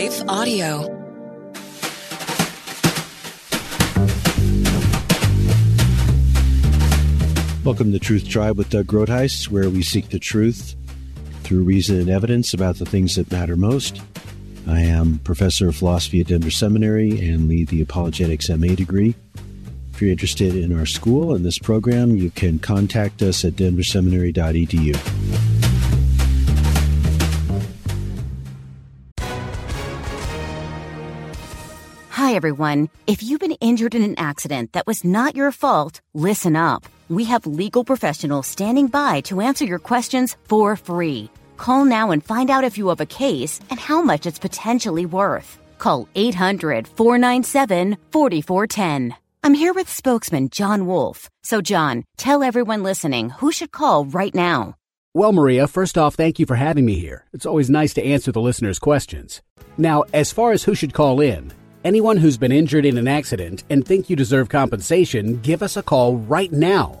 Life Audio. Welcome to Truth Tribe with Doug Groothuis, where we seek the truth through reason and evidence about the things that matter most. I am professor of philosophy at Denver Seminary and lead the Apologetics MA degree. If you're interested in our school and this program, you can contact us at denverseminary.edu. Hi, everyone. If you've been injured in an accident that was not your fault, listen up. We have legal professionals standing by to answer your questions for free. Call now and find out if you have a case and how much it's potentially worth. Call 800-497-4410. I'm here with spokesman John Wolf. So, John, tell everyone listening who should call right now. Well, Maria, first off, thank you for having me here. It's always nice to answer the listeners' questions. Now, as far as who should call in, anyone who's been injured in an accident and think you deserve compensation, give us a call right now.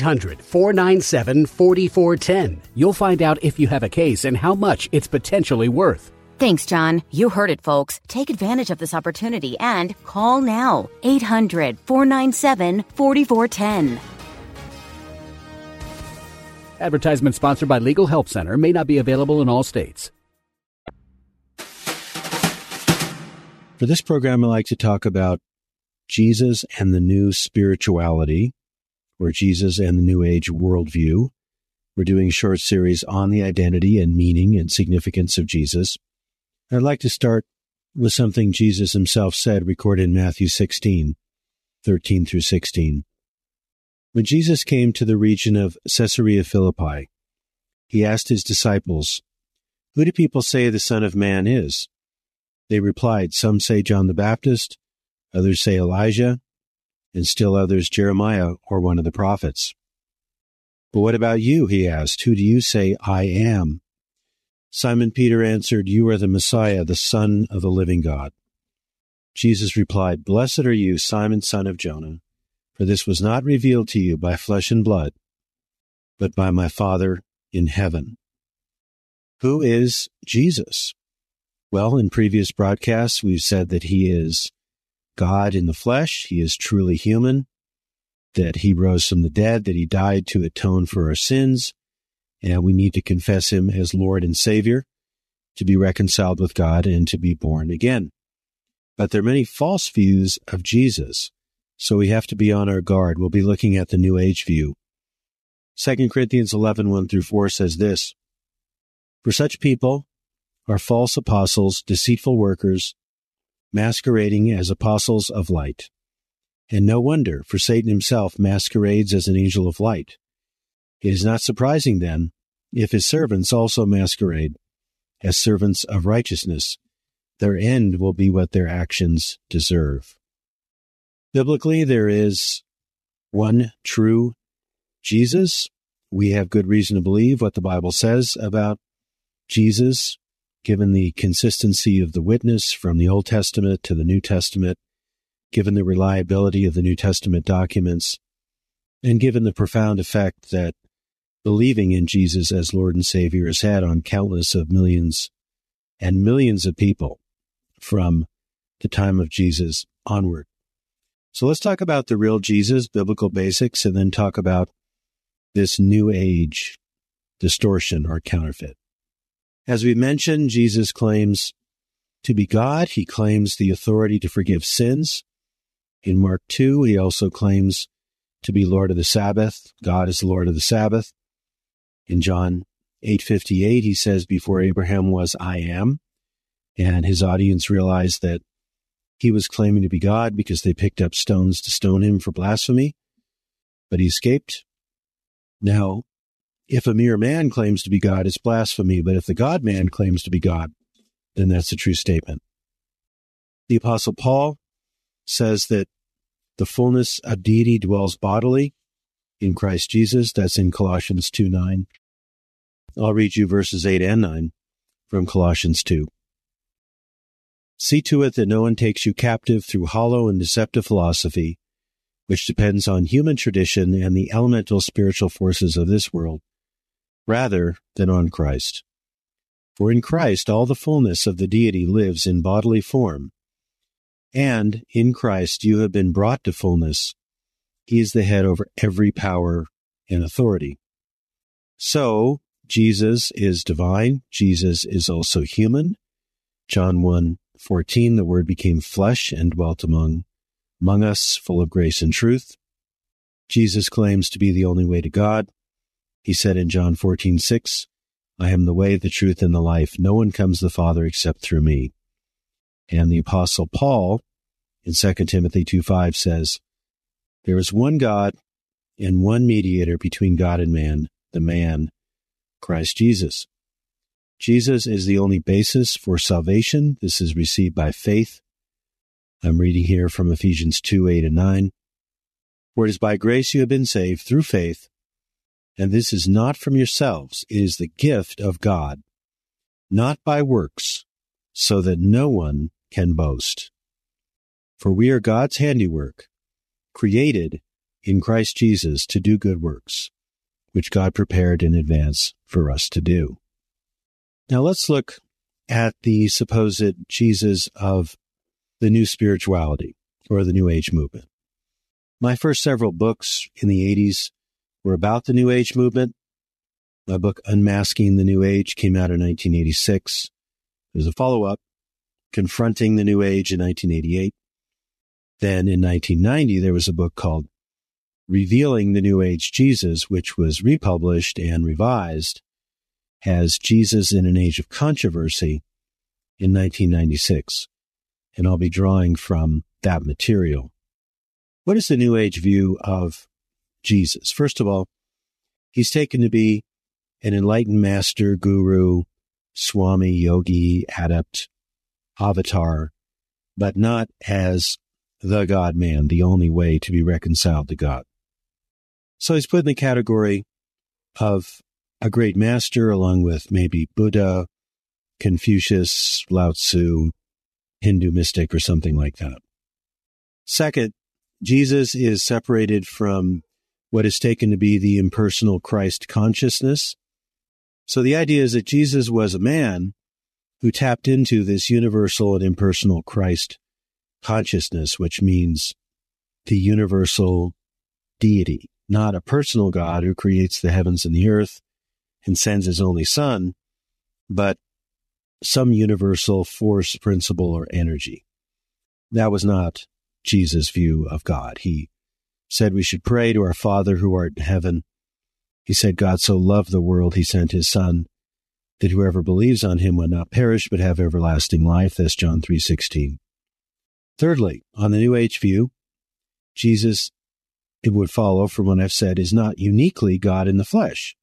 800-497-4410. You'll find out if you have a case and how much it's potentially worth. Thanks, John. You heard it, folks. Take advantage of this opportunity and call now. 800-497-4410. Advertisement sponsored by Legal Help Center. May not be available in all states. For this program, I like to talk about Jesus and the new spirituality, or Jesus and the New Age worldview. We're doing a short series on the identity and meaning and significance of Jesus. I'd like to start with something Jesus himself said, recorded in Matthew 16:13 through 16. When Jesus came to the region of Caesarea Philippi, he asked his disciples, "Who do people say the Son of Man is?" They replied, "Some say John the Baptist, others say Elijah, and still others Jeremiah or one of the prophets." "But what about you?" he asked. "Who do you say I am?" Simon Peter answered, "You are the Messiah, the Son of the living God." Jesus replied, "Blessed are you, Simon, son of Jonah, for this was not revealed to you by flesh and blood, but by my Father in heaven." Who is Jesus? Well, in previous broadcasts, we've said that he is God in the flesh. He is truly human, that he rose from the dead, that he died to atone for our sins, and we need to confess him as Lord and Savior to be reconciled with God and to be born again. But there are many false views of Jesus, so we have to be on our guard. We'll be looking at the New Age view. 2 Corinthians 11:1-4 says this, "For such people are false apostles, deceitful workers, masquerading as apostles of light. And no wonder, for Satan himself masquerades as an angel of light. It is not surprising, then, if his servants also masquerade as servants of righteousness. Their end will be what their actions deserve." Biblically, there is one true Jesus. We have good reason to believe what the Bible says about Jesus, given the consistency of the witness from the Old Testament to the New Testament, given the reliability of the New Testament documents, and given the profound effect that believing in Jesus as Lord and Savior has had on countless of millions and millions of people from the time of Jesus onward. So let's talk about the real Jesus, biblical basics, and then talk about this New Age distortion or counterfeit. As we mentioned, Jesus claims to be God. He claims the authority to forgive sins. In Mark 2, he also claims to be Lord of the Sabbath. God is the Lord of the Sabbath. In John 8:58, he says, "Before Abraham was, I am." And his audience realized that he was claiming to be God because they picked up stones to stone him for blasphemy, but he escaped. Now, if a mere man claims to be God, it's blasphemy, but if the God-man claims to be God, then that's a true statement. The Apostle Paul says that the fullness of deity dwells bodily in Christ Jesus. That's in Colossians 2:9. I'll read you verses 8 and 9 from Colossians 2. "See to it that no one takes you captive through hollow and deceptive philosophy, which depends on human tradition and the elemental spiritual forces of this world, rather than on Christ. For in Christ all the fullness of the deity lives in bodily form, and in Christ you have been brought to fullness. He is the head over every power and authority. So, Jesus is divine. Jesus is also human. John 1:14, the Word became flesh and dwelt among us, full of grace and truth. Jesus claims to be the only way to God. He said in John 14:6, I am the way, the truth, and the life. No one comes to the Father except through me. And the Apostle Paul in 2 Timothy 2:5 says, there is one God and one mediator between God and man, the man, Christ Jesus. Jesus is the only basis for salvation. This is received by faith. I'm reading here from Ephesians 2:8-9. For it is by grace you have been saved through faith, and this is not from yourselves. It is the gift of God, not by works, so that no one can boast. For we are God's handiwork, created in Christ Jesus to do good works, which God prepared in advance for us to do. Now let's look at the supposed Jesus of the New Spirituality, or the New Age movement. My first several books in the 80s were about the New Age movement. My book, Unmasking the New Age, came out in 1986. There's a follow-up, Confronting the New Age, in 1988. Then in 1990, there was a book called Revealing the New Age Jesus, which was republished and revised as Jesus in an Age of Controversy in 1996. And I'll be drawing from that material. What is the New Age view of Jesus? First of all, he's taken to be an enlightened master, guru, swami, yogi, adept, avatar, but not as the God-man, the only way to be reconciled to God. So he's put in the category of a great master, along with maybe Buddha, Confucius, Lao Tzu, Hindu mystic, or something like that. Second, Jesus is separated from what is taken to be the impersonal Christ consciousness. So the idea is that Jesus was a man who tapped into this universal and impersonal Christ consciousness, which means the universal deity, not a personal God who creates the heavens and the earth and sends his only Son, but some universal force, principle, or energy. That was not Jesus' view of God. He said we should pray to our Father who art in heaven. He said God so loved the world, he sent his Son, that whoever believes on him will not perish but have everlasting life. That's John 3:16. Thirdly, on the New Age view, Jesus, it would follow from what I've said, is not uniquely God in the flesh.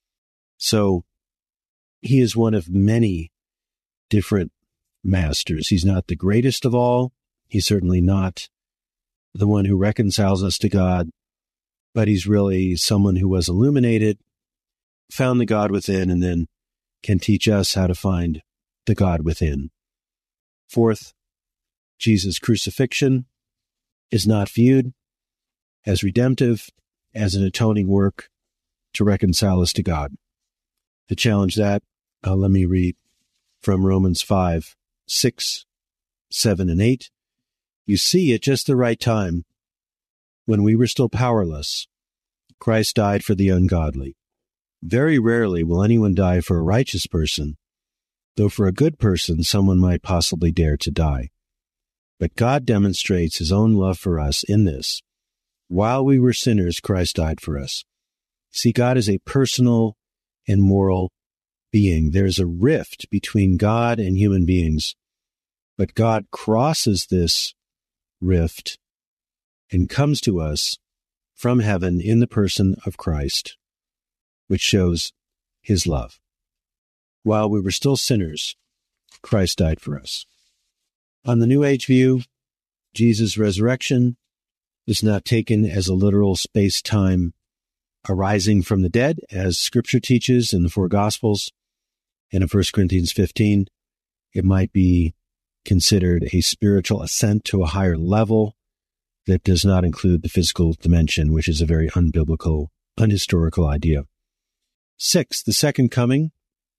So he is one of many different masters. He's not the greatest of all. He's certainly not the one who reconciles us to God, but he's really someone who was illuminated, found the God within, and then can teach us how to find the God within. Fourth, Jesus' crucifixion is not viewed as redemptive, as an atoning work to reconcile us to God. To challenge that, let me read from Romans 5:6, 7, and 8. You see, at just the right time, when we were still powerless, Christ died for the ungodly. Very rarely will anyone die for a righteous person, though for a good person someone might possibly dare to die. But God demonstrates his own love for us in this. While we were sinners, Christ died for us. See, God is a personal and moral being. There's a rift between God and human beings, but God crosses this rift and comes to us from heaven in the person of Christ, which shows his love. While we were still sinners, Christ died for us. On the New Age view, Jesus' resurrection is not taken as a literal space-time arising from the dead, as Scripture teaches in the four Gospels and in 1 Corinthians 15. It might be considered a spiritual ascent to a higher level that does not include the physical dimension, which is a very unbiblical, unhistorical idea. Sixth, the second coming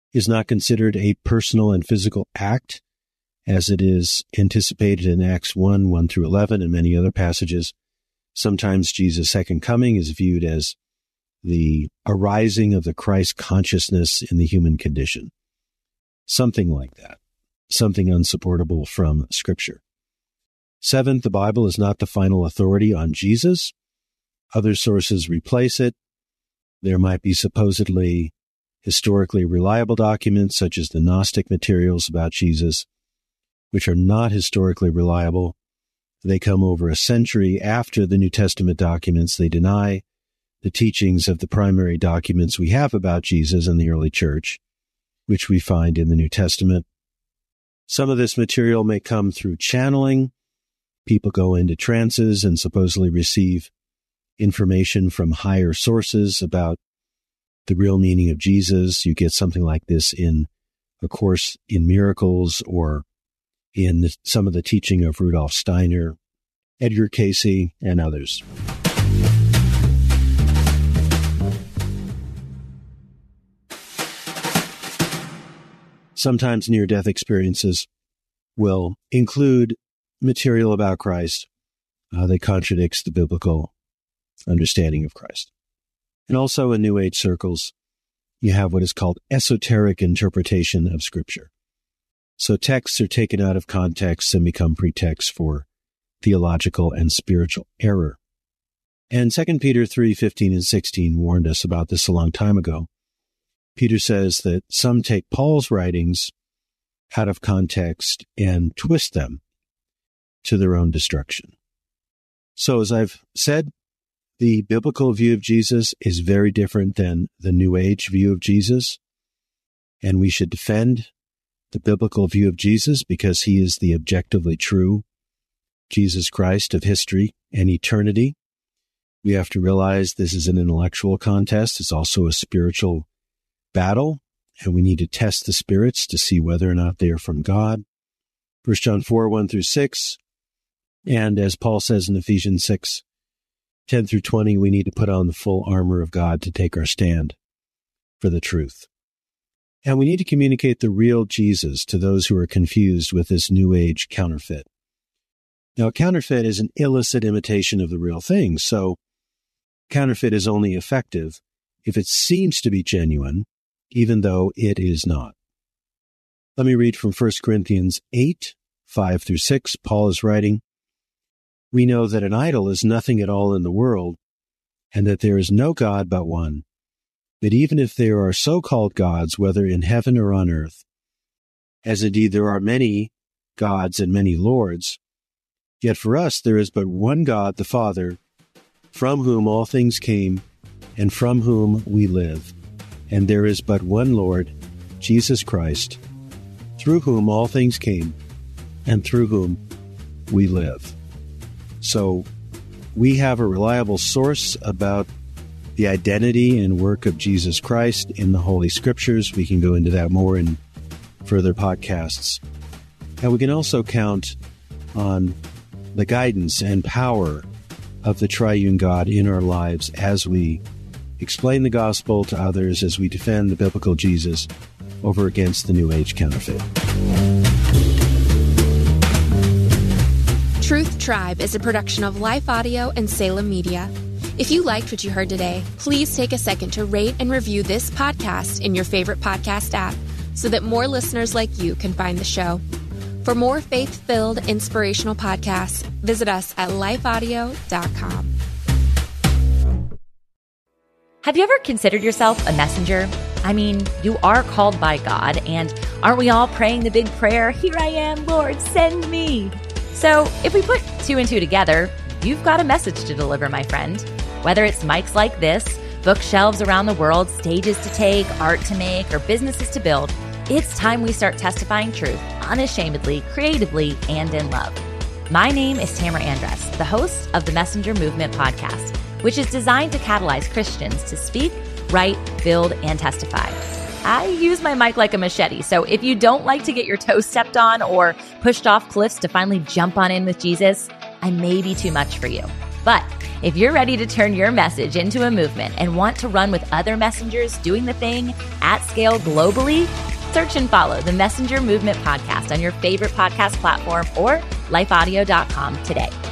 is not considered a personal and physical act, as it is anticipated in Acts 1 through 11, and many other passages. Sometimes Jesus' second coming is viewed as the arising of the Christ consciousness in the human condition. Something like that. Something unsupportable from Scripture. Seventh, the Bible is not the final authority on Jesus. Other sources replace it. There might be supposedly historically reliable documents, such as the Gnostic materials about Jesus, which are not historically reliable. They come over a century after the New Testament documents. They deny the teachings of the primary documents we have about Jesus in the early church, which we find in the New Testament. Some of this material may come through channeling. People go into trances and supposedly receive information from higher sources about the real meaning of Jesus. You get something like this in A Course in Miracles, or in some of the teaching of Rudolf Steiner, Edgar Cayce, and others. Sometimes near-death experiences will include material about Christ that contradicts the biblical understanding of Christ. And also in New Age circles, you have what is called esoteric interpretation of Scripture. So texts are taken out of context and become pretexts for theological and spiritual error. And 2 Peter 3:15 and 16 warned us about this a long time ago. Peter says that some take Paul's writings out of context and twist them to their own destruction. So as I've said, the biblical view of Jesus is very different than the New Age view of Jesus, and we should defend the biblical view of Jesus because he is the objectively true Jesus Christ of history and eternity. We have to realize this is an intellectual contest. It's also a spiritual battle, and we need to test the spirits to see whether or not they are from God. 1 John 4, 1 through 6, and as Paul says in Ephesians 6, 10 through 20, we need to put on the full armor of God to take our stand for the truth. And we need to communicate the real Jesus to those who are confused with this New Age counterfeit. Now, counterfeit is an illicit imitation of the real thing, so counterfeit is only effective if it seems to be genuine, even though it is not. Let me read from 1 Corinthians 8, 5 through 6. Paul is writing, "We know that an idol is nothing at all in the world, and that there is no God but one. But even if there are so-called gods, whether in heaven or on earth, as indeed there are many gods and many lords, yet for us there is but one God, the Father, from whom all things came, and from whom we live. And there is but one Lord, Jesus Christ, through whom all things came, and through whom we live." So we have a reliable source about the identity and work of Jesus Christ in the Holy Scriptures. We can go into that more in further podcasts. And we can also count on the guidance and power of the triune God in our lives as we explain the gospel to others, as we defend the biblical Jesus over against the New Age counterfeit. Truth Tribe is a production of Life Audio and Salem Media. If you liked what you heard today, please take a second to rate and review this podcast in your favorite podcast app so that more listeners like you can find the show. For more faith-filled, inspirational podcasts, visit us at lifeaudio.com. Have you ever considered yourself a messenger? I mean, you are called by God, and aren't we all praying the big prayer, "Here I am, Lord, send me"? So if we put two and two together, you've got a message to deliver, my friend. Whether it's mics like this, bookshelves around the world, stages to take, art to make, or businesses to build, it's time we start testifying truth unashamedly, creatively, and in love. My name is Tamara Andress, the host of the Messenger Movement podcast, which is designed to catalyze Christians to speak, write, build, and testify. I use my mic like a machete, so if you don't like to get your toes stepped on or pushed off cliffs to finally jump on in with Jesus, I may be too much for you. But if you're ready to turn your message into a movement and want to run with other messengers doing the thing at scale globally, search and follow the Messenger Movement Podcast on your favorite podcast platform or lifeaudio.com today.